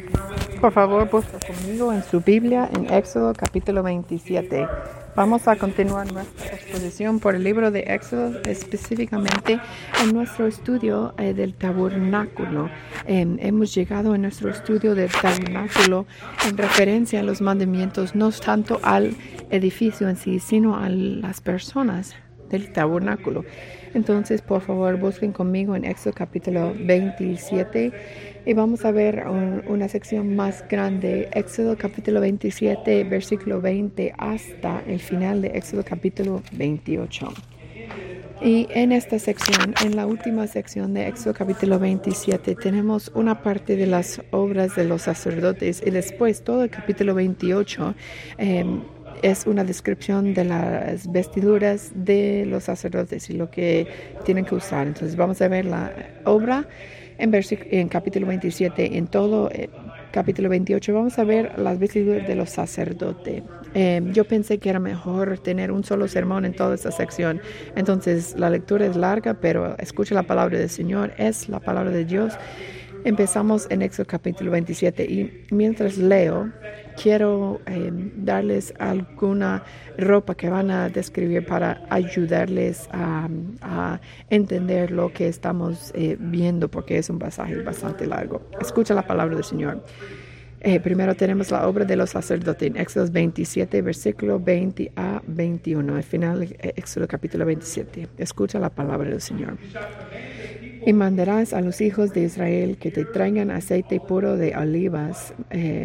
Por favor, busca conmigo en su Biblia en Éxodo capítulo 27. Vamos a continuar nuestra exposición por el libro de Éxodo, específicamente en nuestro estudio del tabernáculo. Hemos llegado en nuestro estudio del tabernáculo en referencia a los mandamientos, no tanto al edificio en sí, sino a las personas del tabernáculo. Entonces, por favor, busquen conmigo en Éxodo capítulo 27 y vamos a ver una sección más grande, Éxodo capítulo 27, versículo 20 hasta el final de Éxodo capítulo 28. Y en esta sección, en la última sección de Éxodo capítulo 27, tenemos una parte de las obras de los sacerdotes y después todo el capítulo 28 es una descripción de las vestiduras de los sacerdotes y lo que tienen que usar. Entonces vamos a ver la obra en capítulo 27. En todo capítulo 28 vamos a ver las vestiduras de los sacerdotes. Yo pensé que era mejor tener un solo sermón en toda esta sección. Entonces la lectura es larga, pero escucha la palabra del Señor, es la palabra de Dios. Empezamos en Éxodo capítulo 27 y mientras leo, quiero darles alguna ropa que van a describir para ayudarles a entender lo que estamos viendo, porque es un pasaje bastante largo. Escucha la palabra del Señor. Primero tenemos la obra de los sacerdotes en Éxodo 27, versículo 20 a 21, al final de Éxodo capítulo 27. Escucha la palabra del Señor. Y mandarás a los hijos de Israel que te traigan aceite puro de olivas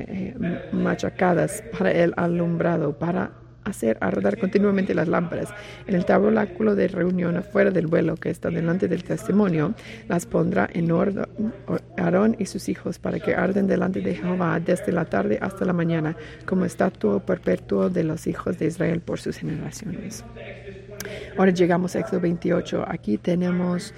machacadas para el alumbrado, para hacer arder continuamente las lámparas. En el tabernáculo de reunión afuera del velo que está delante del testimonio, las pondrá en orden Aarón y sus hijos para que arden delante de Jehová desde la tarde hasta la mañana, como estatuto perpetuo de los hijos de Israel por sus generaciones. Ahora llegamos a Éxodo 28. Aquí tenemos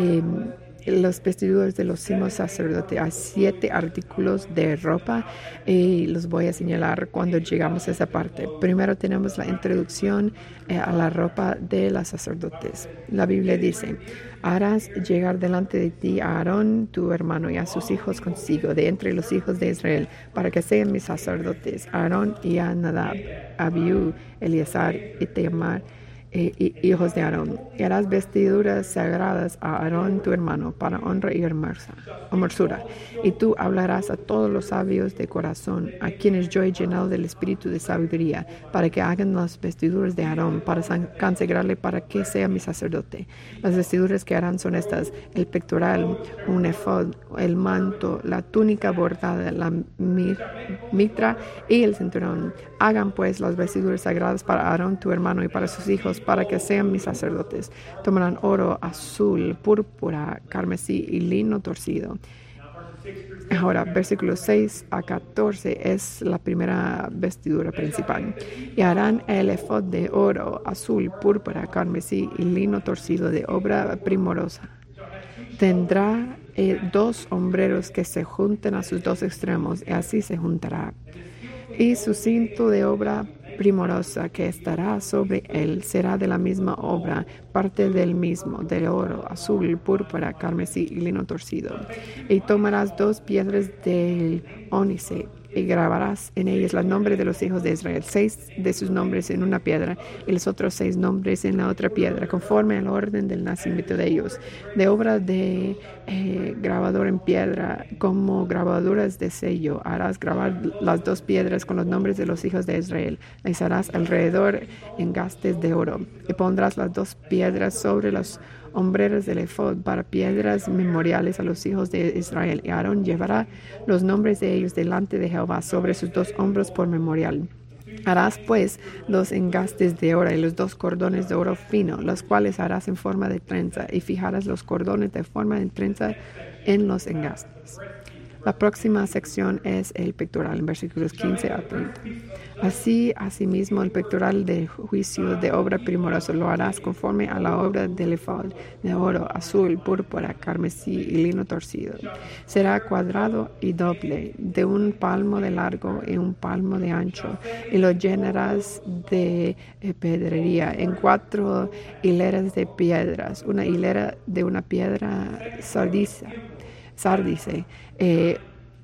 los vestiduras de los sumos sacerdotes. Hay 7 artículos de ropa y los voy a señalar cuando llegamos a esa parte. Primero tenemos la introducción a la ropa de los sacerdotes. La Biblia dice: harás llegar delante de ti a Aarón tu hermano y a sus hijos consigo de entre los hijos de Israel, para que sean mis sacerdotes, Aarón y a Nadab, Abiú, Eleazar y Itamar, hijos de Aarón. Y harás vestiduras sagradas a Aarón tu hermano para honra y hermosura. Y tú hablarás a todos los sabios de corazón, a quienes yo he llenado del espíritu de sabiduría, para que hagan las vestiduras de Aarón, para consagrarle para que sea mi sacerdote. Las vestiduras que harán son estas: el pectoral, un efod, el manto, la túnica bordada, la mitra y el cinturón. Hagan pues las vestiduras sagradas para Aarón tu hermano y para sus hijos, para que sean mis sacerdotes. Tomarán oro, azul, púrpura, carmesí y lino torcido. Ahora, versículos 6 a 14 es la primera vestidura principal. Y harán el efod de oro, azul, púrpura, carmesí y lino torcido de obra primorosa. Tendrá 2 hombreros que se junten a sus 2 extremos, y así se juntará. Y su cinto de obra primorosa que estará sobre él será de la misma obra, parte del mismo, de oro, azul, púrpura, carmesí y lino torcido. Y tomarás 2 piedras del ónice y grabarás en ellas los nombres de los hijos de Israel, 6 de sus nombres en una piedra y los otros 6 nombres en la otra piedra, conforme al orden del nacimiento de ellos. De obra de grabador en piedra, como grabaduras de sello, harás grabar las 2 piedras con los nombres de los hijos de Israel. Les harás alrededor engastes de oro y pondrás las 2 piedras sobre los hombreros del efod para piedras memoriales a los hijos de Israel. Y Aarón llevará los nombres de ellos delante de Jehová sobre sus 2 hombros por memorial. Harás pues 2 engastes de oro y los 2 cordones de oro fino, los cuales harás en forma de trenza, y fijarás los cordones de forma de trenza en los engastes. La próxima sección es el pectoral, en versículos 15 a 30. Asimismo, el pectoral de juicio de obra primorosa lo harás conforme a la obra del efod, de oro, azul, púrpura, carmesí y lino torcido. Será cuadrado y doble, de 1 palmo de largo y 1 palmo de ancho, y lo llenarás de pedrería en 4 hileras de piedras, una hilera de una piedra sardice,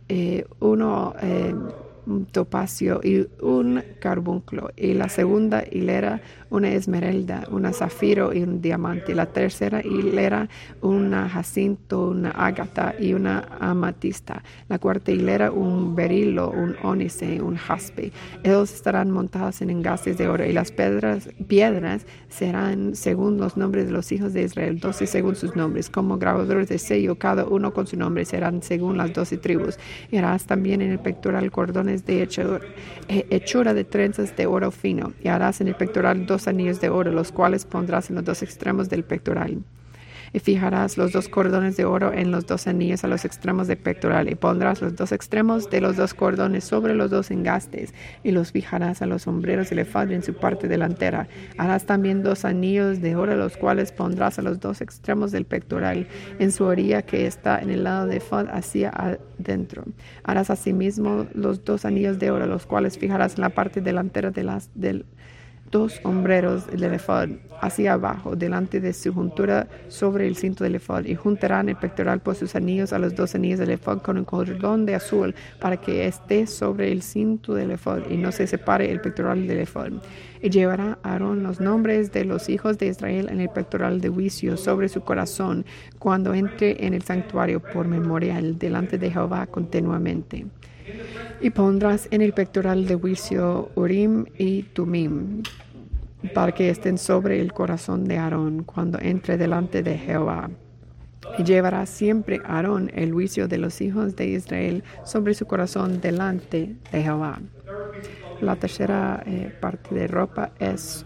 uno un topacio y un carbunclo, y la segunda hilera una esmeralda, una zafiro y un diamante, la tercera hilera una jacinto, una ágata y una amatista, la cuarta hilera un berilo, un ónice, un jaspe. Ellos estarán montados en engastes de oro, y las piedras serán según los nombres de los hijos de Israel, 12 según sus nombres, como grabadores de sello, cada uno con su nombre, serán según las 12 tribus. Y harás también en el pectoral cordones de hechura de trenzas de oro fino, y harás en el pectoral 2 anillos de oro, los cuales pondrás en los 2 extremos del pectoral. Y fijarás los 2 cordones de oro en los 2 anillos a los extremos del pectoral, y pondrás los 2 extremos de los 2 cordones sobre los 2 engastes, y los fijarás a los sombreros del ephod en su parte delantera. Harás también 2 anillos de oro, los cuales pondrás a los 2 extremos del pectoral, en su orilla que está en el lado del ephod hacia adentro. Harás asimismo los 2 anillos de oro, los cuales fijarás en la parte delantera del 2 sombreros del ephod hacia abajo, delante de su juntura sobre el cinto del ephod, y juntarán el pectoral por sus anillos a los 2 anillos del ephod con un cordón de azul, para que esté sobre el cinto del ephod y no se separe el pectoral del ephod. Y llevará Aarón los nombres de los hijos de Israel en el pectoral de juicio sobre su corazón, cuando entre en el santuario por memorial delante de Jehová continuamente. Y pondrás en el pectoral de juicio Urim y Tumim, para que estén sobre el corazón de Aarón cuando entre delante de Jehová. Y llevará siempre Aarón el juicio de los hijos de Israel sobre su corazón delante de Jehová. La tercera parte de ropa es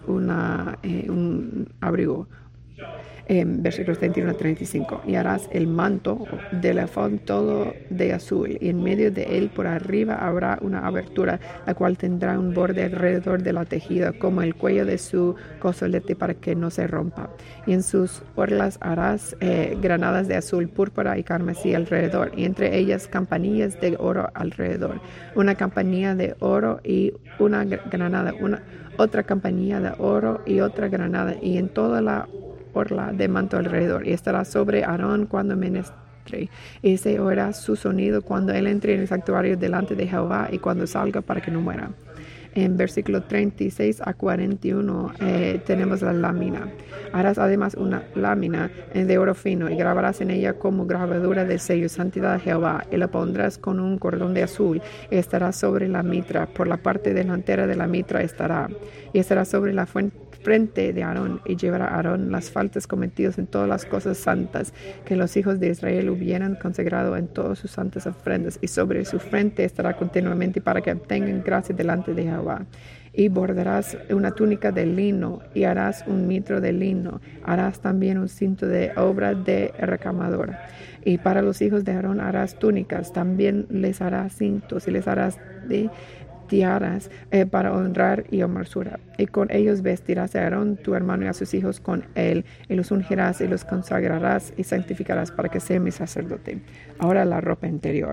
un abrigo. Versículos 31 a 35. Y harás el manto del ephod todo de azul, y en medio de él por arriba habrá una abertura, la cual tendrá un borde alrededor de la tejida, como el cuello de su cozolete, para que no se rompa. Y en sus orlas harás granadas de azul, púrpura y carmesí alrededor, y entre ellas campanillas de oro alrededor. Una campanilla de oro y una granada, otra campanilla de oro y otra granada, y en toda la orla de manto alrededor, y estará sobre Aarón cuando ministre, y se oirá su sonido cuando él entre en el santuario delante de Jehová, y cuando salga, para que no muera. En versículo 36 a 41 tenemos la lámina. Harás además una lámina de oro fino, y grabarás en ella como grabadura del sello santidad de Jehová, y la pondrás con un cordón de azul, y estará sobre la mitra, por la parte delantera de la mitra estará, y estará sobre la frente de Aarón, y llevará Aarón las faltas cometidas en todas las cosas santas que los hijos de Israel hubieran consagrado en todas sus santas ofrendas, y sobre su frente estará continuamente, para que obtengan gracia delante de Jehová. Y bordarás una túnica de lino, y harás un mitro de lino. Harás también un cinto de obra de recamador. Y para los hijos de Aarón harás túnicas, también les harás cintos, y les harás de tiaras para honrar y hermosura. Y con ellos vestirás a Aarón tu hermano y a sus hijos con él, y los ungirás y los consagrarás y santificarás para que sea mi sacerdote. Ahora la ropa interior.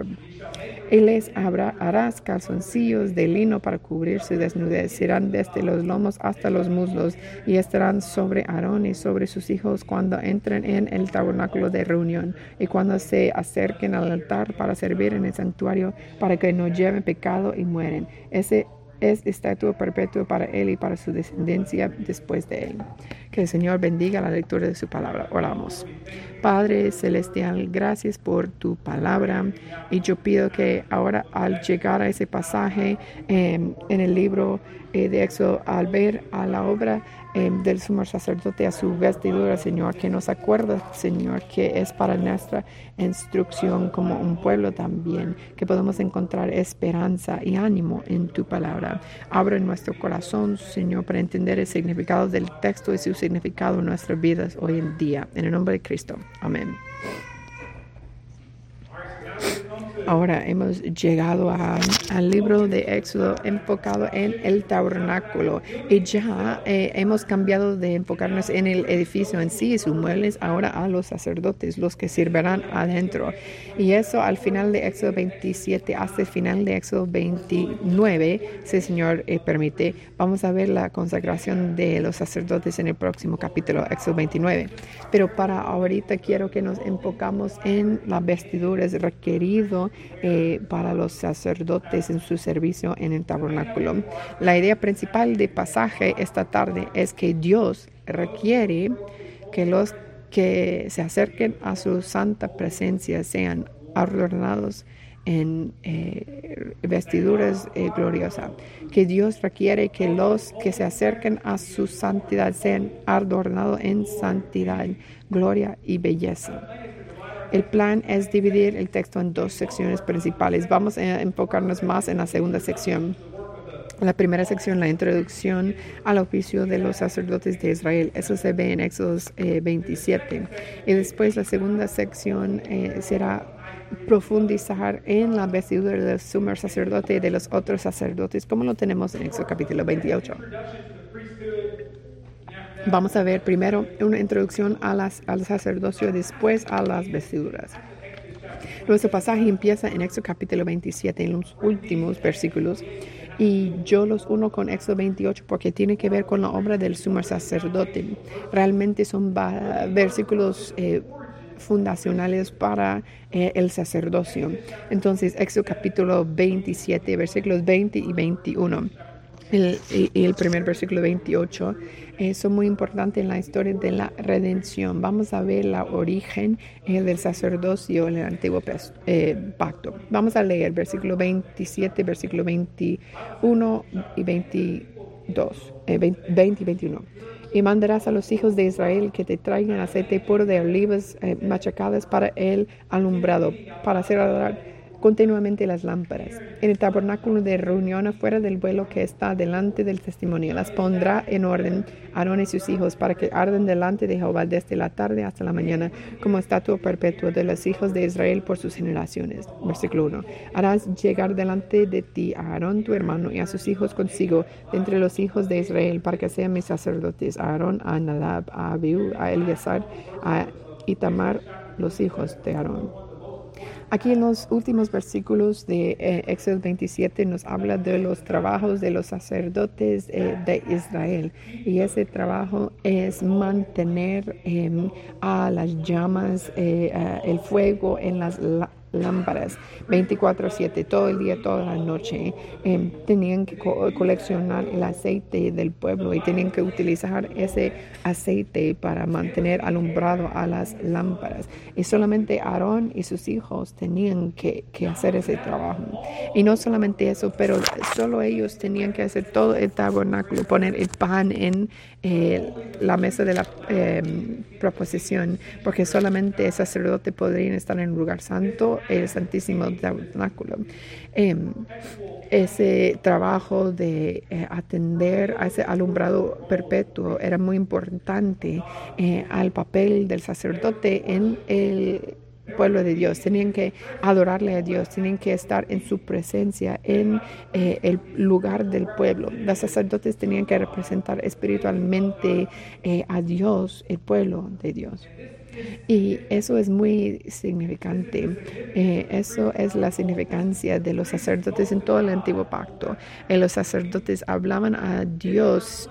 Y les harás calzoncillos de lino para cubrir su desnudez. Serán desde los lomos hasta los muslos, y estarán sobre Aarón y sobre sus hijos cuando entren en el tabernáculo de reunión, y cuando se acerquen al altar para servir en el santuario, para que no lleven pecado y mueren. Ese es estatuto perpetuo para él y para su descendencia después de él. Que el Señor bendiga la lectura de su palabra. Oramos. Padre celestial, gracias por tu palabra, y yo pido que ahora, al llegar a ese pasaje en el libro de Éxodo, al ver a la obra del sumo sacerdote, a su vestidura, Señor, que nos acuerda, Señor, que es para nuestra instrucción como un pueblo también, que podemos encontrar esperanza y ánimo en tu palabra. Abre nuestro corazón, Señor, para entender el significado del texto y su significado en nuestras vidas hoy en día. En el nombre de Cristo. Amén. Ahora hemos llegado al libro de Éxodo enfocado en el tabernáculo, y ya hemos cambiado de enfocarnos en el edificio en sí y sus muebles ahora a los sacerdotes, los que servirán adentro. Y eso al final de Éxodo 27 hasta el final de Éxodo 29, si el Señor permite. Vamos a ver la consagración de los sacerdotes en el próximo capítulo, Éxodo 29. Pero para ahorita quiero que nos enfocamos en las vestiduras requerido tiempo para los sacerdotes en su servicio en el tabernáculo. La idea principal del pasaje esta tarde es que Dios requiere que los que se acerquen a su santa presencia sean adornados en vestiduras gloriosas, que Dios requiere que los que se acerquen a su santidad sean adornados en santidad, gloria y belleza. El plan es dividir el texto en dos secciones principales. Vamos a enfocarnos más en la segunda sección. La primera sección, la introducción al oficio de los sacerdotes de Israel. Eso se ve en Éxodo 27. Y después la segunda sección será profundizar en la vestidura del sumo sacerdote y de los otros sacerdotes, como lo tenemos en Éxodo capítulo 28. Vamos a ver primero una introducción al sacerdocio, después a las vestiduras. Nuestro pasaje empieza en Éxodo capítulo 27, en los últimos versículos. Y yo los uno con Éxodo 28 porque tiene que ver con la obra del sumo sacerdote. Realmente son versículos fundacionales para el sacerdocio. Entonces, Éxodo capítulo 27, versículos 20 y 21. Y el primer versículo 28 son muy importantes en la historia de la redención. Vamos a ver la origen del sacerdocio en el antiguo pacto. Vamos a leer versículo 27, versículo 21 y 22, 20 y 21. Y mandarás a los hijos de Israel que te traigan aceite puro de olivas machacadas para el alumbrado, para hacer adorar continuamente las lámparas. En el tabernáculo de reunión afuera del velo que está delante del testimonio, las pondrá en orden Aarón y sus hijos para que arden delante de Jehová desde la tarde hasta la mañana, como estatuto perpetuo de los hijos de Israel por sus generaciones. Versículo 1. Harás llegar delante de ti a Aarón tu hermano y a sus hijos consigo de entre los hijos de Israel para que sean mis sacerdotes, a Aarón, a Nadab, a Abiú, a Eleazar, a Itamar, los hijos de Aarón. Aquí en los últimos versículos de Éxodo 27 nos habla de los trabajos de los sacerdotes de Israel. Y ese trabajo es mantener a las llamas, el fuego en las lámparas 24/7, todo el día, toda la noche. Tenían que coleccionar el aceite del pueblo y tenían que utilizar ese aceite para mantener alumbrado a las lámparas. Y solamente Aarón y sus hijos tenían que hacer ese trabajo. Y no solamente eso, pero solo ellos tenían que hacer todo el tabernáculo, poner el pan en la mesa de la proposición, porque solamente el sacerdote podría estar en el lugar santo, el santísimo tabernáculo. Ese trabajo de atender a ese alumbrado perpetuo era muy importante al papel del sacerdote en el pueblo de Dios. Tenían que adorarle a Dios, tenían que estar en su presencia en el lugar del pueblo. Los sacerdotes tenían que representar espiritualmente a Dios, el pueblo de Dios. Y eso es muy significante. Eso es la significancia de los sacerdotes en todo el antiguo pacto. Los sacerdotes hablaban a Dios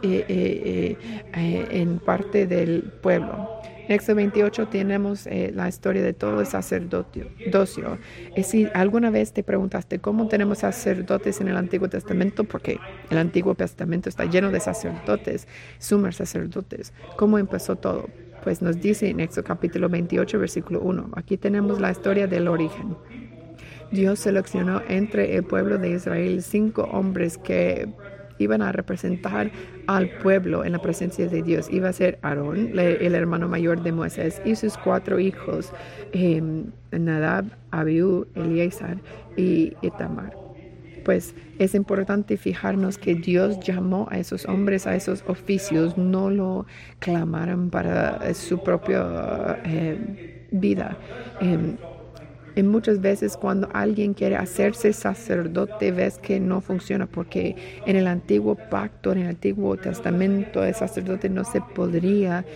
en parte del pueblo. En Éxodo 28 tenemos la historia de todo el sacerdocio. Si alguna vez te preguntaste cómo tenemos sacerdotes en el Antiguo Testamento, porque el Antiguo Testamento está lleno de sacerdotes, sumos sacerdotes, ¿cómo empezó todo? Pues nos dice en Éxodo capítulo 28, versículo 1. Aquí tenemos la historia del origen. Dios seleccionó entre el pueblo de Israel 5 hombres que iban a representar al pueblo en la presencia de Dios. Iba a ser Aarón, el hermano mayor de Moisés, y sus 4 hijos, Nadab, Abiú, Eleazar y Itamar. Pues es importante fijarnos que Dios llamó a esos hombres a esos oficios, no lo clamaron para su propia vida. Y muchas veces cuando alguien quiere hacerse sacerdote, ves que no funciona, porque en el antiguo pacto, en el antiguo testamento, el sacerdote no se podría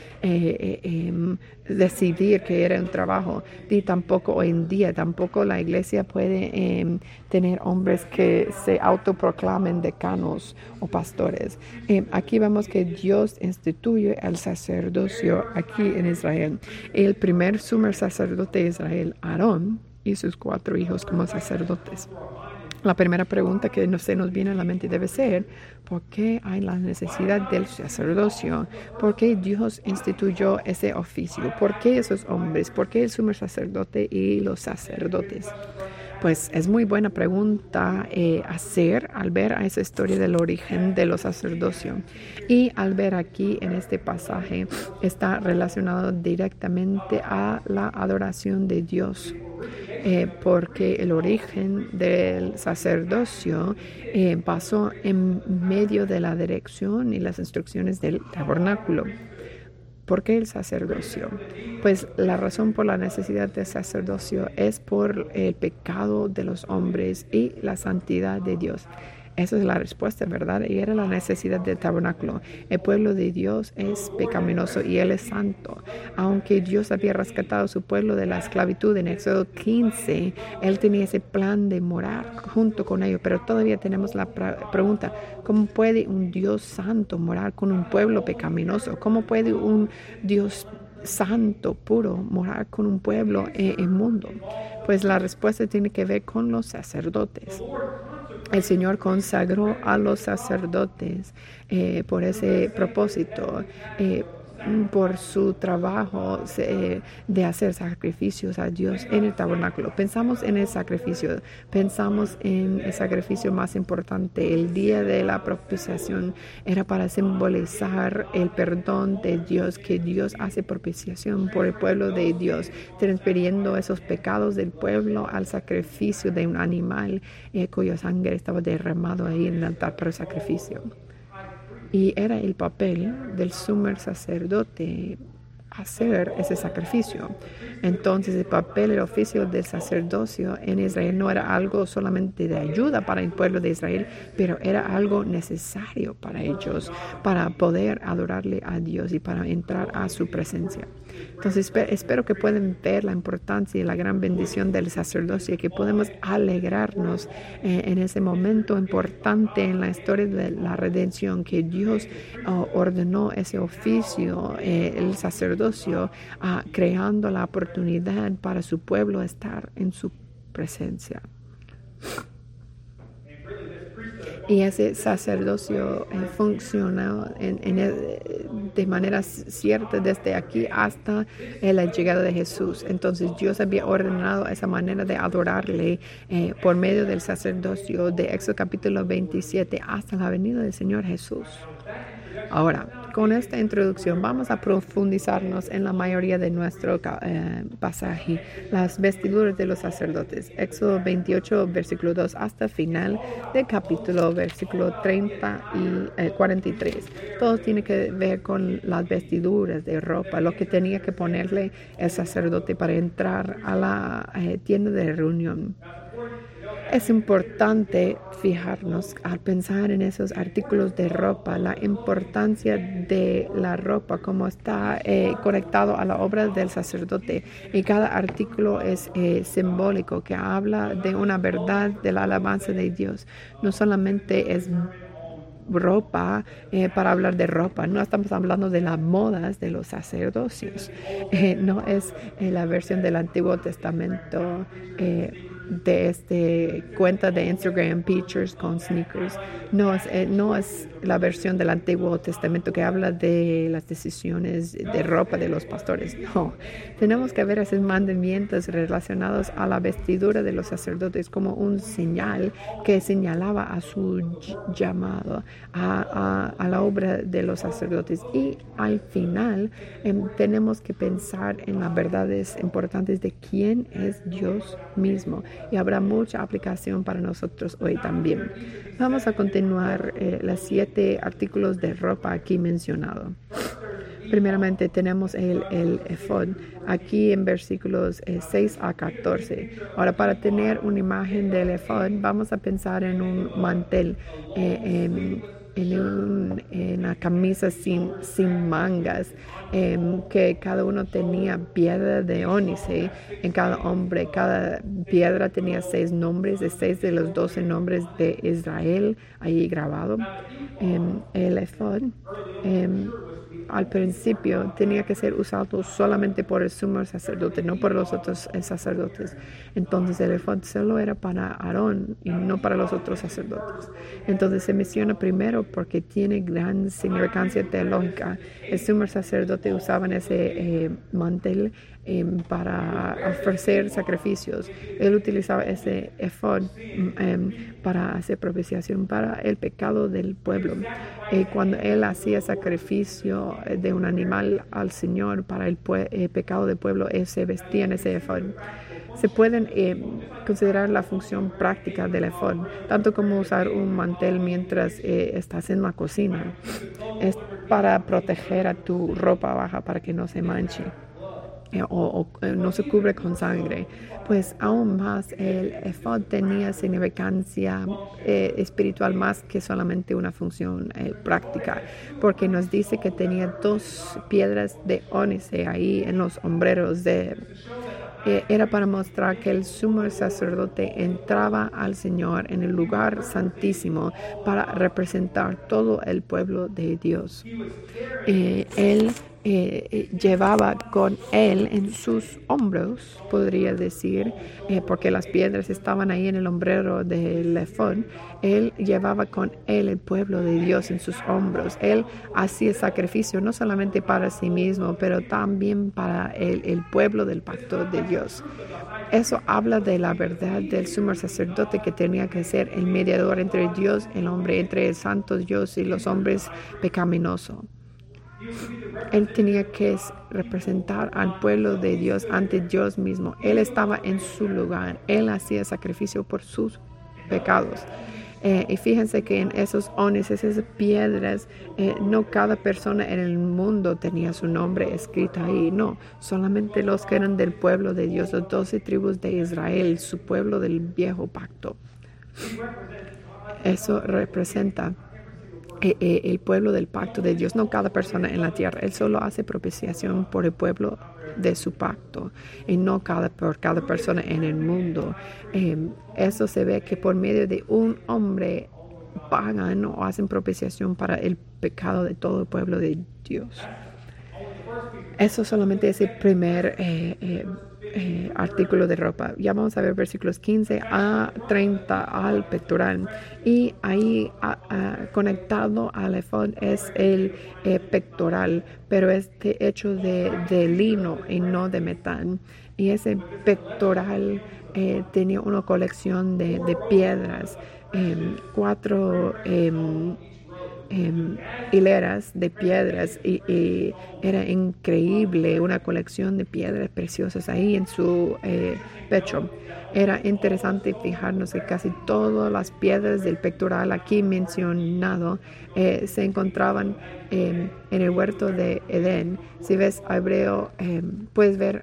decidir que era un trabajo. Y tampoco hoy en día, tampoco la iglesia puede tener hombres que se autoproclamen decanos o pastores. Aquí vemos que Dios instituye el sacerdocio aquí en Israel. El primer sumo sacerdote de Israel, Aarón, y sus 4 hijos como sacerdotes. La primera pregunta que se nos viene a la mente debe ser, ¿por qué hay la necesidad del sacerdocio? ¿Por qué Dios instituyó ese oficio? ¿Por qué esos hombres? ¿Por qué el sumo sacerdote y los sacerdotes? Pues es muy buena pregunta hacer al ver a esa historia del origen de los sacerdocios. Y al ver aquí en este pasaje está relacionado directamente a la adoración de Dios. Porque el origen del sacerdocio pasó en medio de la dirección y las instrucciones del tabernáculo. ¿Por qué el sacerdocio? Pues la razón por la necesidad del sacerdocio es por el pecado de los hombres y la santidad de Dios. Esa es la respuesta, ¿verdad? Y era la necesidad del tabernáculo. El pueblo de Dios es pecaminoso y Él es santo. Aunque Dios había rescatado a su pueblo de la esclavitud en Éxodo 15, Él tenía ese plan de morar junto con ellos. Pero todavía tenemos la pregunta, ¿cómo puede un Dios santo morar con un pueblo pecaminoso? ¿Cómo puede un Dios santo, puro, morar con un pueblo inmundo? Pues la respuesta tiene que ver con los sacerdotes. El Señor consagró a los sacerdotes por ese propósito, por su trabajo de hacer sacrificios a Dios en el tabernáculo. Pensamos en el sacrificio más importante. El día de la propiciación era para simbolizar el perdón de Dios, que Dios hace propiciación por el pueblo de Dios, transfiriendo esos pecados del pueblo al sacrificio de un animal cuya sangre estaba derramado ahí en el altar para el sacrificio. Y era el papel del sumo sacerdote hacer ese sacrificio. Entonces el oficio del sacerdocio en Israel no era algo solamente de ayuda para el pueblo de Israel, pero era algo necesario para ellos, para poder adorarle a Dios y para entrar a su presencia. Entonces espero que puedan ver la importancia y la gran bendición del sacerdocio y que podemos alegrarnos en ese momento importante en la historia de la redención, que Dios ordenó ese oficio, el sacerdocio, creando la oportunidad para su pueblo estar en su presencia. Y ese sacerdocio funciona de manera cierta desde aquí hasta la llegada de Jesús. Entonces Dios había ordenado esa manera de adorarle por medio del sacerdocio de Éxodo capítulo 27 hasta la venida del Señor Jesús. Ahora, con esta introducción vamos a profundizarnos en la mayoría de nuestro pasaje, las vestiduras de los sacerdotes. Éxodo 28, versículo 2 hasta final del capítulo, versículo 30 y 43. Todo tiene que ver con las vestiduras de ropa, lo que tenía que ponerle el sacerdote para entrar a la tienda de reunión. Es importante fijarnos al pensar en esos artículos de ropa, la importancia de la ropa, cómo está conectado a la obra del sacerdote. Y cada artículo es simbólico, que habla de una verdad de la alabanza de Dios. No solamente es ropa para hablar de ropa, no estamos hablando de las modas de los sacerdocios, no es la versión del Antiguo Testamento de cuenta de Instagram pictures con sneakers. No es la versión del Antiguo Testamento que habla de las decisiones de ropa de los pastores. No, tenemos que ver esos mandamientos relacionados a la vestidura de los sacerdotes como un señal que señalaba a su llamado, a la obra de los sacerdotes. Y al final tenemos que pensar en las verdades importantes de quién es Dios mismo, y habrá mucha aplicación para nosotros hoy también. Vamos a continuar los 7 artículos de ropa aquí mencionados. Primeramente tenemos el efod, aquí en versículos 6 a 14. Ahora, para tener una imagen del efod, vamos a pensar en un mantel, en una camisa sin mangas, que cada uno tenía piedra de ónice en cada hombre. Cada piedra tenía 6 nombres, de 6 de los 12 nombres de Israel ahí grabado. El efod al principio tenía que ser usado solamente por el sumo sacerdote, no por los otros sacerdotes. Entonces el efod solo era para Aarón y no para los otros sacerdotes. Entonces se menciona primero porque tiene gran significancia teológica. El sumo sacerdote usaba ese mantel para ofrecer sacrificios. Él utilizaba ese efod para hacer propiciación para el pecado del pueblo. Cuando él hacía sacrificio de un animal al Señor para el pecado del pueblo, se vestía en ese efod. Se pueden considerar la función práctica del efod, tanto como usar un mantel mientras estás en la cocina. Es para proteger a tu ropa baja para que no se manche. O no se cubre con sangre, pues aún más el efod tenía significancia espiritual más que solamente una función práctica, porque nos dice que tenía 2 piedras de ónice ahí en los hombreros era para mostrar que el sumo sacerdote entraba al Señor en el lugar santísimo para representar todo el pueblo de Dios. Él llevaba con él en sus hombros, podría decir, porque las piedras estaban ahí en el hombrero del efod. Él llevaba con él el pueblo de Dios en sus hombros. Él hacía sacrificio no solamente para sí mismo, pero también para el pueblo del pacto de Dios. Eso habla de la verdad del sumo sacerdote que tenía que ser el mediador entre Dios y el hombre, entre el santo Dios y los hombres pecaminosos. Él tenía que representar al pueblo de Dios ante Dios mismo. Él estaba en su lugar. Él hacía sacrificio por sus pecados. Y fíjense que en esos ónices, esas piedras, no cada persona en el mundo tenía su nombre escrito ahí. No, solamente los que eran del pueblo de Dios, las 12 tribus de Israel, su pueblo del viejo pacto. Eso representa el pueblo del pacto de Dios, no cada persona en la tierra. Él solo hace propiciación por el pueblo de su pacto y no por cada persona en el mundo. Eso se ve que por medio de un hombre pagan o hacen propiciación para el pecado de todo el pueblo de Dios. Eso solamente es el primer artículo de ropa. Ya vamos a ver versículos 15 a 30 al pectoral. Y ahí conectado al efod es el pectoral, pero es hecho de lino y no de metal. Y ese pectoral tenía una colección de piedras, 4 hileras de piedras y era increíble, una colección de piedras preciosas ahí en su pecho. Era interesante fijarnos que casi todas las piedras del pectoral aquí mencionado se encontraban en el huerto de Edén. Si ves Hebreo, puedes ver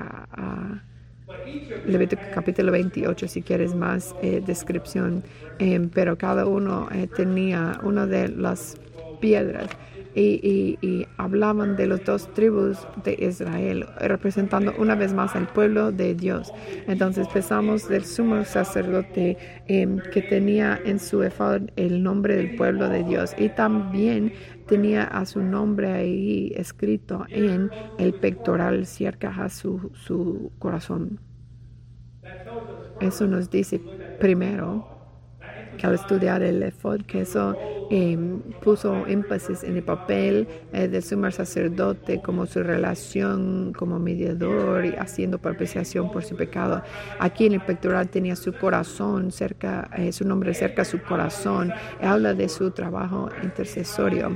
Levítico capítulo 28 si quieres más descripción, pero cada uno tenía una de las piedras y hablaban de las 2 tribus de Israel, representando una vez más al pueblo de Dios. Entonces pensamos del sumo sacerdote que tenía en su efod el nombre del pueblo de Dios y también tenía a su nombre ahí escrito en el pectoral cerca a su corazón. Eso nos dice primero que al estudiar el efod, que eso puso énfasis en el papel del sumo sacerdote como su relación como mediador y haciendo propiciación por su pecado. Aquí en el pectoral tenía su corazón cerca, su nombre cerca a su corazón. Habla de su trabajo intercesorio.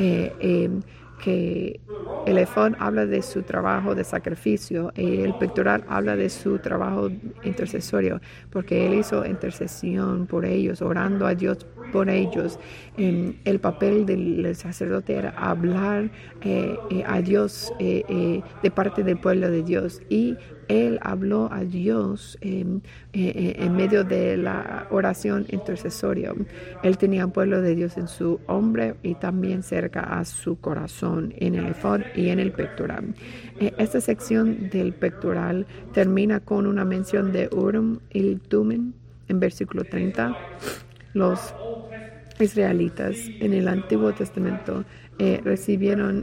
Que el efod habla de su trabajo de sacrificio y el pectoral habla de su trabajo intercesorio, porque él hizo intercesión por ellos, orando a Dios por ellos. El papel del sacerdote era hablar a Dios de parte del pueblo de Dios, y él habló a Dios en medio de la oración intercesoria. Él tenía un pueblo de Dios en su hombro y también cerca a su corazón, en el efod y en el pectoral. Esta sección del pectoral termina con una mención de Urim y Tumim en versículo 30. Los israelitas en el Antiguo Testamento recibieron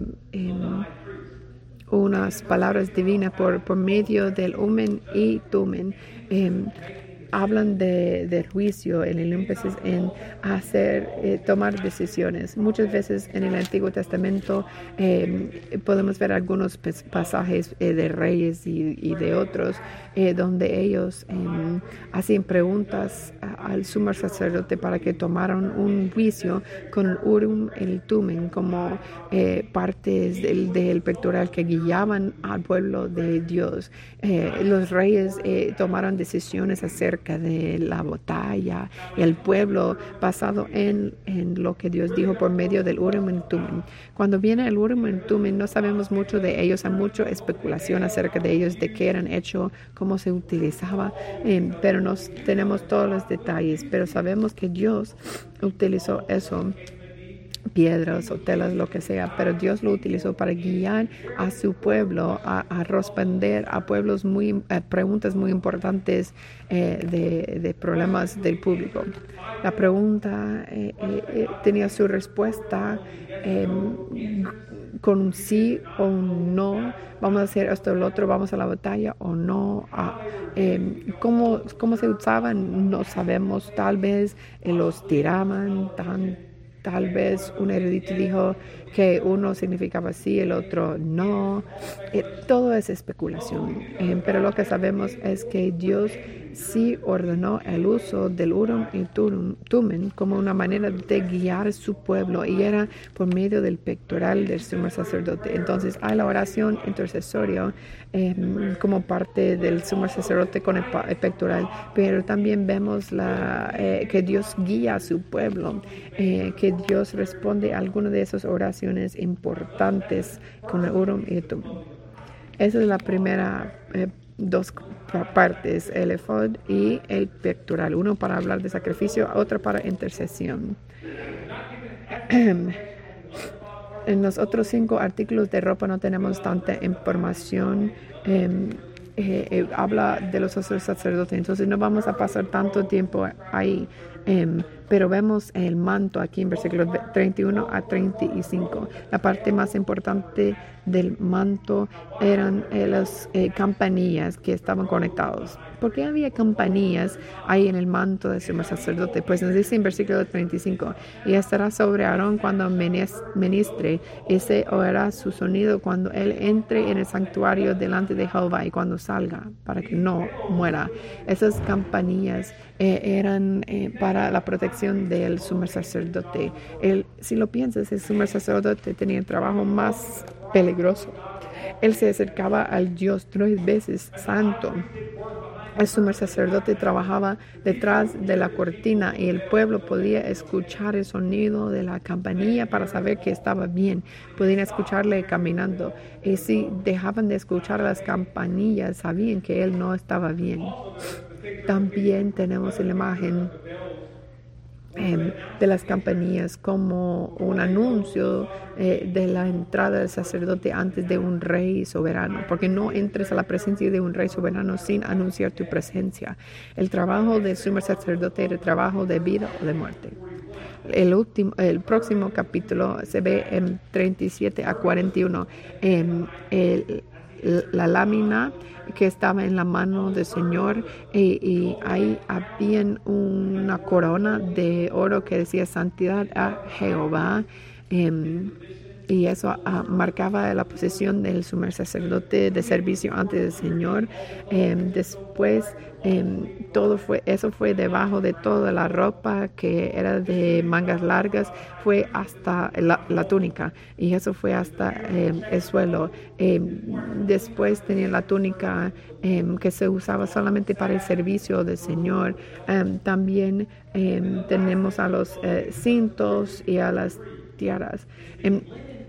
unas palabras divinas por medio del Umen y Tumen. Hablan del juicio en el énfasis en tomar decisiones. Muchas veces en el Antiguo Testamento podemos ver algunos pasajes de reyes y de otros donde ellos hacían preguntas al sumo sacerdote para que tomaran un juicio con el Urim y el Tumim como partes del pectoral que guiaban al pueblo de Dios. Los reyes tomaron decisiones acerca de la batalla y el pueblo basado en lo que Dios dijo por medio del Urim y Tumim. Cuando viene el Urim y Tumim no sabemos mucho de ellos, hay mucha especulación acerca de ellos, de qué eran hechos, cómo se utilizaba, pero no tenemos todos los detalles, pero sabemos que Dios utilizó eso, piedras o telas, lo que sea, pero Dios lo utilizó para guiar a su pueblo a responder a preguntas muy importantes de problemas del público. La pregunta tenía su respuesta con un sí o un no. Vamos a hacer esto o lo otro, vamos a la batalla o no. ¿Cómo se usaban? No sabemos. Tal vez los tiraban Tal vez un erudito dijo que uno significaba sí, el otro no. Todo es especulación. Pero lo que sabemos es que Dios sí ordenó el uso del Urim y Tumim como una manera de guiar a su pueblo, y era por medio del pectoral del sumo sacerdote. Entonces hay la oración intercesoria como parte del sumo sacerdote con el pectoral, pero también vemos que Dios guía a su pueblo, que Dios responde a alguna de esas oraciones importantes con el Urim y el Tumim. Esa es la primera dos partes, el efod y el pectoral, uno para hablar de sacrificio, otro para intercesión. En los otros 5 artículos de ropa no tenemos tanta información. Habla de los sacerdotes, entonces no vamos a pasar tanto tiempo ahí. Pero vemos el manto aquí en versículos 31 a 35. La parte más importante del manto eran las campanillas que estaban conectados. ¿Por qué había campanillas ahí en el manto del sumo sacerdote? Pues nos dice en versículo 35, y estará sobre Aarón cuando ministre, y se oirá su sonido cuando él entre en el santuario delante de Jehová y cuando salga, para que no muera. Esas campanillas eran para la protección del sumo sacerdote. Si lo piensas, el sumo sacerdote tenía el trabajo más peligroso. Él se acercaba al Dios 3 veces santo. El sumo sacerdote trabajaba detrás de la cortina y el pueblo podía escuchar el sonido de la campanilla para saber que estaba bien. Podían escucharle caminando, y si dejaban de escuchar las campanillas, sabían que él no estaba bien. También tenemos la imagen de las campanillas como un anuncio de la entrada del sacerdote antes de un rey soberano, porque no entres a la presencia de un rey soberano sin anunciar tu presencia. El trabajo del sumo sacerdote era trabajo de vida o de muerte. El próximo capítulo se ve en 37 a 41. La lámina que estaba en la mano del Señor, y ahí había una corona de oro que decía santidad a Jehová, y eso marcaba la posición del sumo sacerdote de servicio ante el Señor. Después eso fue debajo de toda la ropa que era de mangas largas, fue hasta la túnica, y eso fue hasta el suelo. Después tenía la túnica que se usaba solamente para el servicio del Señor. También tenemos a los cintos y a las tiaras.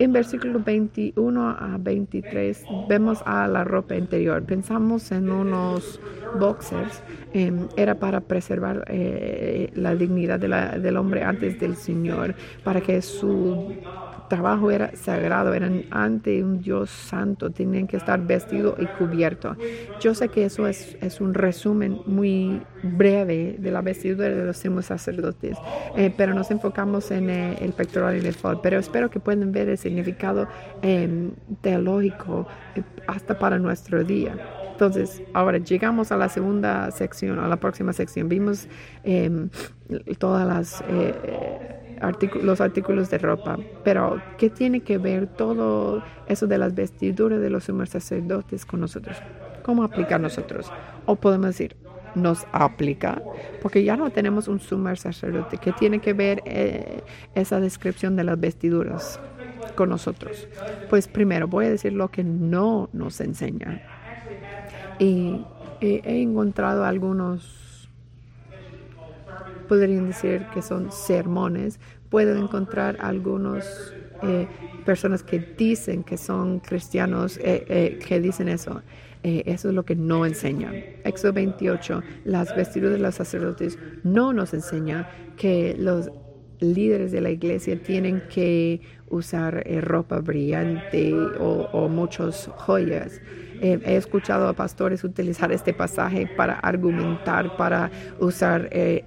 En versículo 21 a 23 vemos a la ropa interior. Pensamos en unos boxers. Era para preservar la dignidad del hombre antes del Señor, para que su trabajo era sagrado, eran ante un Dios santo, tenían que estar vestido y cubierto. Yo sé que eso es un resumen muy breve de la vestidura de los sumos sacerdotes, pero nos enfocamos en el pectoral y el efod, pero espero que puedan ver el significado teológico hasta para nuestro día. Entonces, ahora llegamos a la segunda sección, a la próxima sección. Vimos todas las los artículos de ropa, pero ¿qué tiene que ver todo eso de las vestiduras de los sumos sacerdotes con nosotros? ¿Cómo aplica a nosotros? O podemos decir, nos aplica, porque ya no tenemos un sumo sacerdote. ¿Qué tiene que ver esa descripción de las vestiduras con nosotros? Pues primero voy a decir lo que no nos enseña. Y he encontrado algunos, podrían decir que son sermones. Puedo encontrar algunos personas que dicen que son cristianos que dicen eso. Eso es lo que no enseña. Éxodo 28, las vestiduras de los sacerdotes no nos enseña que los líderes de la iglesia tienen que usar ropa brillante o muchas joyas. He escuchado a pastores utilizar este pasaje para argumentar, para usar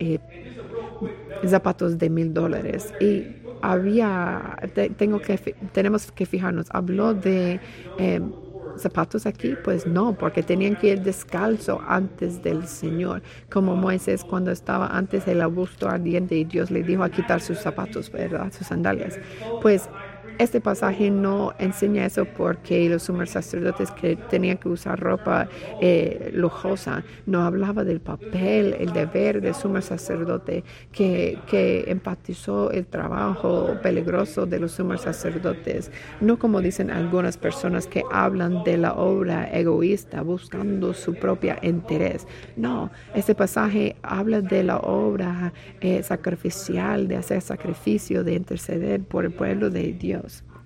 zapatos de $1,000. Y tenemos que fijarnos, habló de zapatos aquí, pues no, porque tenían que ir descalzo antes del Señor, como Moisés cuando estaba antes del arbusto ardiente y Dios le dijo a quitar sus zapatos, ¿verdad? Sus sandalias. Pues este pasaje no enseña eso porque los sumos sacerdotes que tenían que usar ropa lujosa. No hablaba del papel, el deber del sumo sacerdote que enfatizó el trabajo peligroso de los sumos sacerdotes. No como dicen algunas personas que hablan de la obra egoísta, buscando su propio interés. No, este pasaje habla de la obra sacrificial, de hacer sacrificio, de interceder por el pueblo de Dios.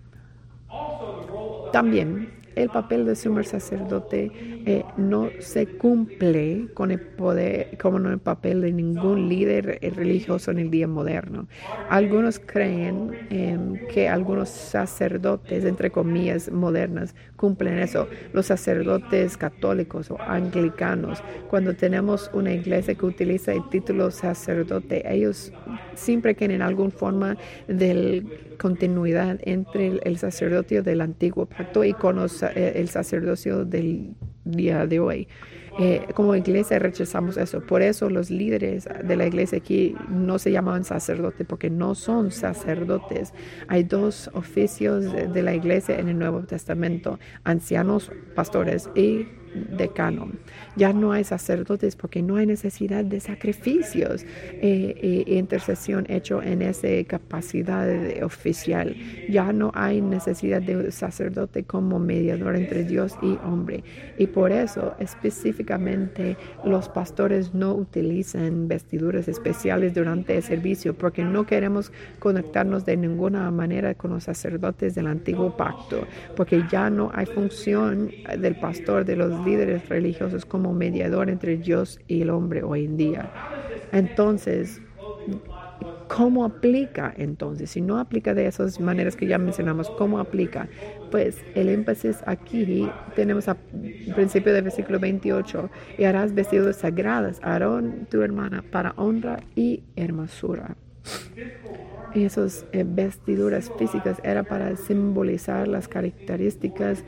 También el papel del sumo sacerdote no se cumple con el poder, como en el papel de ningún líder religioso en el día moderno. Algunos creen que algunos sacerdotes, entre comillas, modernas, cumplen eso. Los sacerdotes católicos o anglicanos, cuando tenemos una iglesia que utiliza el título sacerdote, ellos siempre tienen alguna forma de continuidad entre el sacerdocio del antiguo pacto y con el sacerdocio del día de hoy. Como iglesia rechazamos eso. Por eso los líderes de la iglesia aquí no se llaman sacerdotes, porque no son sacerdotes. Hay dos oficios de la iglesia en el Nuevo Testamento: ancianos, pastores y decano. Ya no hay sacerdotes porque no hay necesidad de sacrificios e intercesión hecho en esa capacidad oficial. Ya no hay necesidad de sacerdote como mediador entre Dios y hombre. Y por eso específicamente los pastores no utilizan vestiduras especiales durante el servicio, porque no queremos conectarnos de ninguna manera con los sacerdotes del antiguo pacto, porque ya no hay función del pastor, de los líderes religiosos, como mediador entre Dios y el hombre hoy en día. Entonces, ¿cómo aplica entonces? Si no aplica de esas maneras que ya mencionamos, ¿cómo aplica? Pues el énfasis aquí tenemos al principio del versículo 28, y harás vestidos sagrados a Aarón, tu hermana, para honra y hermosura. Esas vestiduras físicas era para simbolizar las características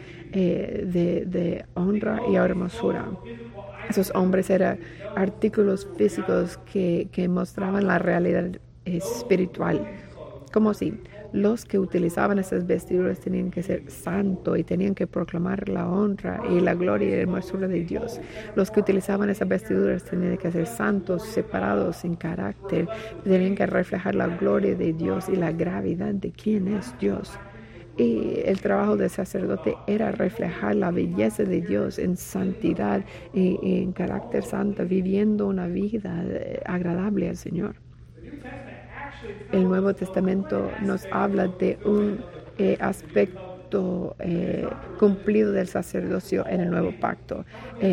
de honra y hermosura. Esos hombres eran artículos físicos que mostraban la realidad espiritual. Como si los que utilizaban esas vestiduras tenían que ser santos y tenían que proclamar la honra y la gloria y la hermosura de Dios. Los que utilizaban esas vestiduras tenían que ser santos, separados, sin carácter. Tenían que reflejar la gloria de Dios y la gravedad de quién es Dios. Y el trabajo del sacerdote era reflejar la belleza de Dios en santidad y en carácter santo, viviendo una vida agradable al Señor. El Nuevo Testamento nos habla de un aspecto cumplido del sacerdocio en el nuevo pacto.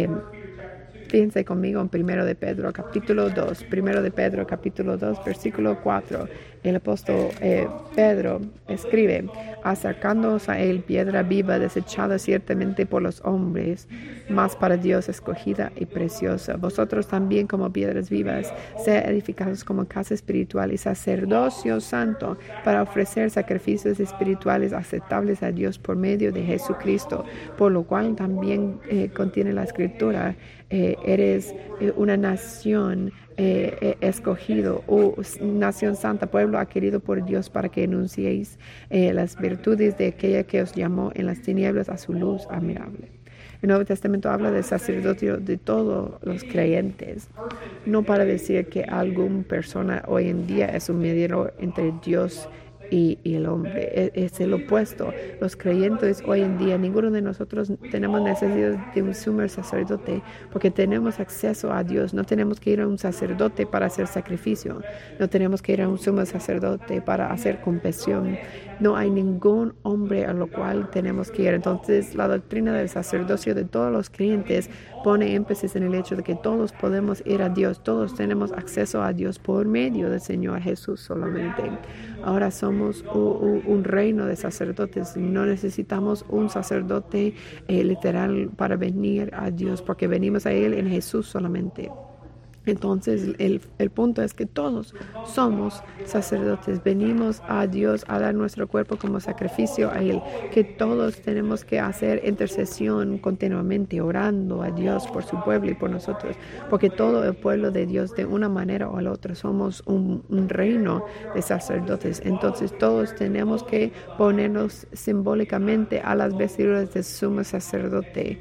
Fíjense conmigo en 1 de Pedro, capítulo 2. 1 de Pedro, capítulo 2, versículo 4. El apóstol Pedro escribe: acercándoos a él, piedra viva, desechada ciertamente por los hombres, mas para Dios escogida y preciosa. Vosotros también, como piedras vivas, sean edificados como casa espiritual y sacerdocio santo, para ofrecer sacrificios espirituales aceptables a Dios por medio de Jesucristo, por lo cual también contiene la escritura: eres una nación escogido, o nación santa, pueblo adquirido por Dios, para que enunciéis las virtudes de aquella que os llamó en las tinieblas a su luz admirable. El Nuevo Testamento habla del sacerdocio de todos los creyentes, no para decir que alguna persona hoy en día es un mediador entre Dios y el hombre. Es el opuesto. Los creyentes hoy en día, ninguno de nosotros tenemos necesidad de un sumo sacerdote, porque tenemos acceso a Dios. No tenemos que ir a un sacerdote para hacer sacrificio, no tenemos que ir a un sumo sacerdote para hacer confesión. No hay ningún hombre a lo cual tenemos que ir. Entonces, la doctrina del sacerdocio de todos los creyentes pone énfasis en el hecho de que todos podemos ir a Dios, todos tenemos acceso a Dios por medio del Señor Jesús solamente. Ahora somos un reino de sacerdotes. No necesitamos un sacerdote literal para venir a Dios, porque venimos a Él en Jesús solamente. Entonces, el punto es que todos somos sacerdotes. Venimos a Dios a dar nuestro cuerpo como sacrificio a Él. Que todos tenemos que hacer intercesión continuamente, orando a Dios por su pueblo y por nosotros. Porque todo el pueblo de Dios, de una manera o la otra, somos un reino de sacerdotes. Entonces, todos tenemos que ponernos simbólicamente a las vestiduras del sumo sacerdote.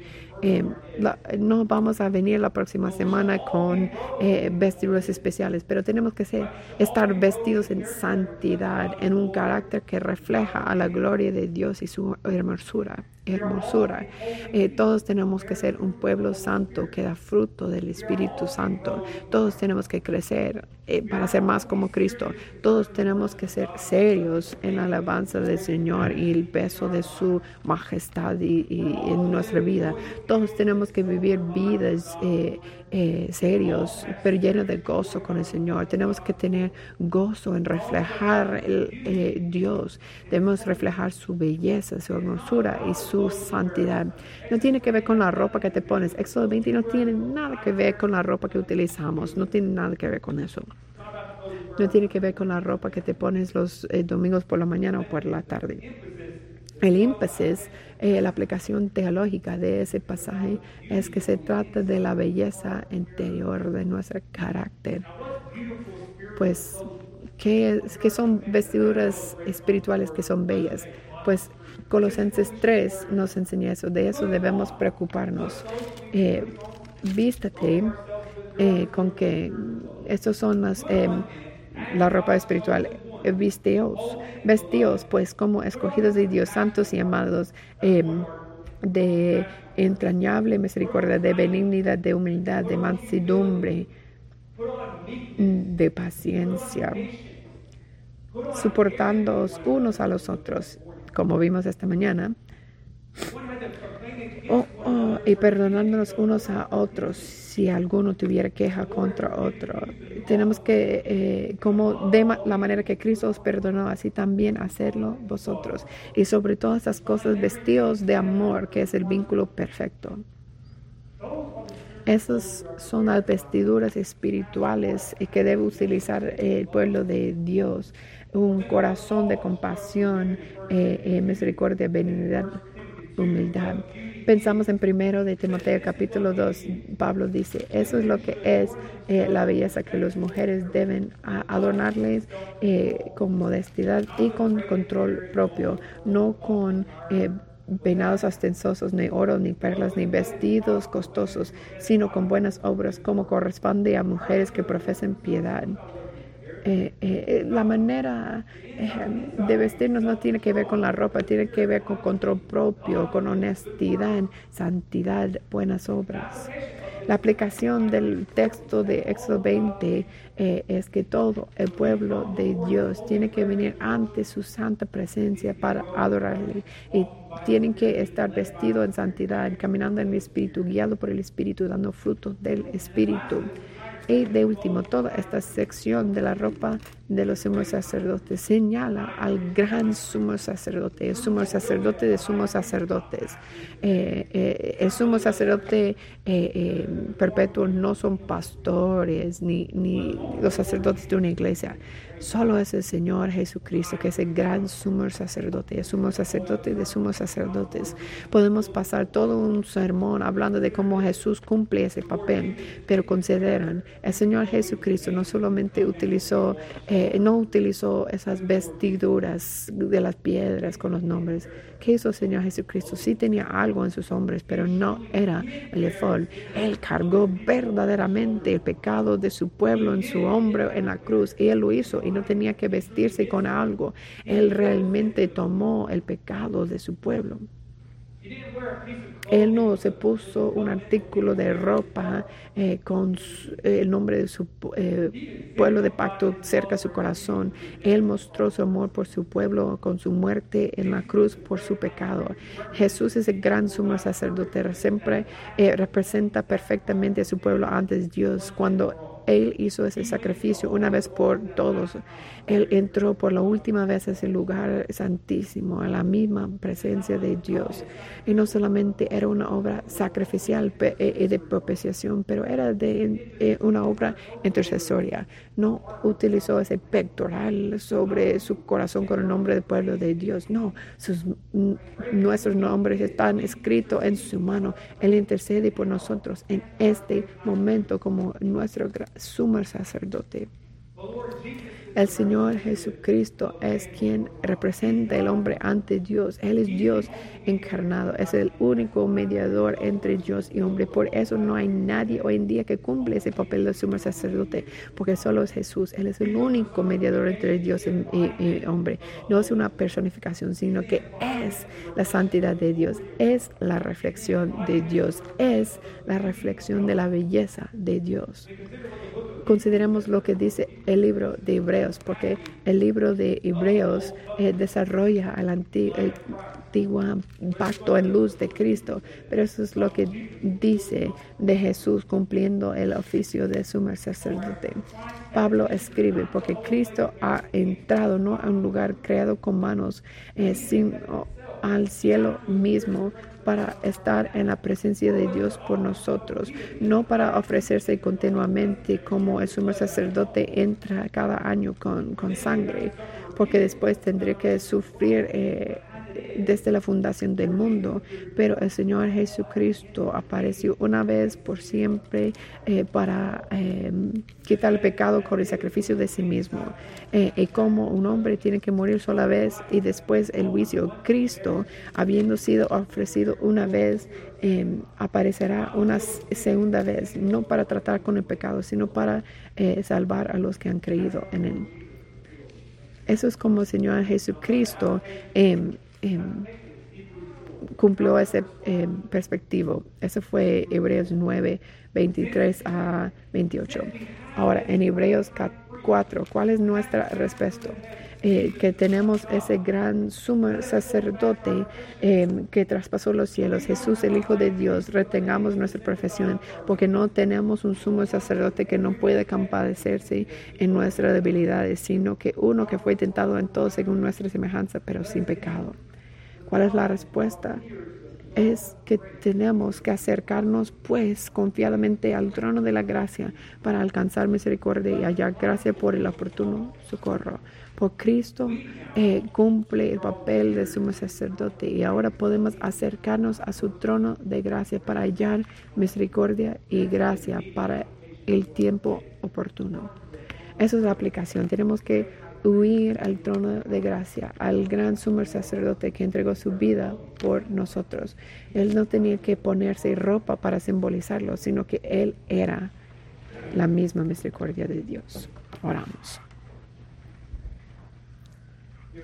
No vamos a venir la próxima semana con vestiduras especiales, pero tenemos que estar vestidos en santidad, en un carácter que refleja a la gloria de Dios y su hermosura. Todos tenemos que ser un pueblo santo que da fruto del Espíritu Santo. Todos tenemos que crecer para ser más como Cristo. Todos tenemos que ser serios en la alabanza del Señor y el peso de su majestad y en nuestra vida. Todos tenemos que vivir vidas serios, pero llenos de gozo con el Señor. Tenemos que tener gozo en reflejar Dios. Debemos reflejar su belleza, su hermosura y su santidad. No tiene que ver con la ropa que te pones. Éxodo 20 no tiene nada que ver con la ropa que utilizamos. No tiene nada que ver con eso. No tiene que ver con la ropa que te pones los domingos por la mañana o por la tarde. El énfasis, la aplicación teológica de ese pasaje es que se trata de la belleza interior de nuestro carácter. Pues, ¿qué son vestiduras espirituales que son bellas? Pues Colosenses 3 nos enseña eso. De eso debemos preocuparnos. Vístate con que estos son la ropa espiritual. Vestíos pues como escogidos de Dios, santos y amados, de entrañable misericordia, de benignidad, de humildad, de mansedumbre, de paciencia, soportándoos unos a los otros, como vimos esta mañana, y perdonándonos unos a otros si alguno tuviera queja contra otro. Tenemos que, como de la manera que Cristo os perdonó, así también hacerlo vosotros. Y sobre todas esas cosas, vestidos de amor, que es el vínculo perfecto. Esas son las vestiduras espirituales que debe utilizar el pueblo de Dios. Un corazón de compasión, misericordia, benignidad, humildad. Pensamos en 1 de Timoteo capítulo 2, Pablo dice, eso es lo que es la belleza, que las mujeres deben adornarles con modestidad y con control propio, no con peinados ostentosos, ni oro, ni perlas, ni vestidos costosos, sino con buenas obras, como corresponde a mujeres que profesen piedad. La manera de vestirnos no tiene que ver con la ropa, tiene que ver con control propio, con honestidad, santidad, buenas obras. La aplicación del texto de Éxodo 20 es que todo el pueblo de Dios tiene que venir ante su santa presencia para adorarle y tienen que estar vestidos en santidad, caminando en el Espíritu, guiado por el Espíritu, dando fruto del Espíritu. Y de último, toda esta sección de la ropa de los sumos sacerdotes señala al gran sumo sacerdote, el sumo sacerdote de sumos sacerdotes. El sumo sacerdote perpetuo no son pastores ni los sacerdotes de una iglesia. Solo es el Señor Jesucristo, que es el gran sumo sacerdote, el sumo sacerdote de sumos sacerdotes. Podemos pasar todo un sermón hablando de cómo Jesús cumple ese papel, pero consideran, el Señor Jesucristo no solamente no utilizó esas vestiduras de las piedras con los nombres. ¿Qué hizo el Señor Jesucristo? Sí tenía algo en sus hombros, pero no era el efod. Él cargó verdaderamente el pecado de su pueblo en su hombro en la cruz, y Él lo hizo y no tenía que vestirse con algo. Él realmente tomó el pecado de su pueblo. Él no se puso un artículo de ropa con el nombre de su pueblo de pacto cerca de su corazón. Él mostró su amor por su pueblo con su muerte en la cruz por su pecado. Jesús es el gran sumo sacerdote, siempre representa perfectamente a su pueblo ante Dios. Cuando Él hizo ese sacrificio una vez por todos, Él entró por la última vez a ese lugar santísimo, a la misma presencia de Dios. Y no solamente era una obra sacrificial de propiciación, pero era una obra intercesoria. No utilizó ese pectoral sobre su corazón con el nombre del pueblo de Dios. No, nuestros nombres están escritos en su mano. Él intercede por nosotros en este momento como nuestro sumo sacerdote. El Señor Jesucristo es quien representa el hombre ante Dios. Él es Dios encarnado. Es el único mediador entre Dios y hombre. Por eso no hay nadie hoy en día que cumple ese papel de sumo sacerdote, porque solo es Jesús. Él es el único mediador entre Dios y hombre. No es una personificación, sino que es la santidad de Dios. Es la reflexión de Dios. Es la reflexión de la belleza de Dios. Consideremos lo que dice el libro de Hebreos, porque el libro de Hebreos desarrolla el antiguo pacto en luz de Cristo, pero eso es lo que dice de Jesús cumpliendo el oficio de sumo sacerdote. Pablo escribe, porque Cristo ha entrado no a un lugar creado con manos, sino al cielo mismo, para estar en la presencia de Dios por nosotros, no para ofrecerse continuamente como el sumo sacerdote entra cada año con sangre, porque después tendría que sufrir desde la fundación del mundo, pero el Señor Jesucristo apareció una vez por siempre para quitar el pecado con el sacrificio de sí mismo, y como un hombre tiene que morir sola vez y después el juicio, Cristo, habiendo sido ofrecido una vez, aparecerá una segunda vez, no para tratar con el pecado, sino para salvar a los que han creído en Él. Eso es como el Señor Jesucristo cumplió ese perspectivo. Eso fue Hebreos 9, 23 a 28. Ahora, en Hebreos 4, ¿cuál es nuestra respuesta? Que tenemos ese gran sumo sacerdote que traspasó los cielos, Jesús el Hijo de Dios. Retengamos nuestra profesión, porque no tenemos un sumo sacerdote que no puede compadecerse en nuestras debilidades, sino que uno que fue tentado en todo según nuestra semejanza, pero sin pecado. ¿Cuál es la respuesta? Es que tenemos que acercarnos pues confiadamente al trono de la gracia para alcanzar misericordia y hallar gracia por el oportuno socorro. Por Cristo cumple el papel de sumo sacerdote, y ahora podemos acercarnos a su trono de gracia para hallar misericordia y gracia para el tiempo oportuno. Esa es la aplicación. Tenemos que huir al trono de gracia, al gran sumo sacerdote que entregó su vida por nosotros. Él no tenía que ponerse ropa para simbolizarlo, sino que Él era la misma misericordia de Dios. Oramos.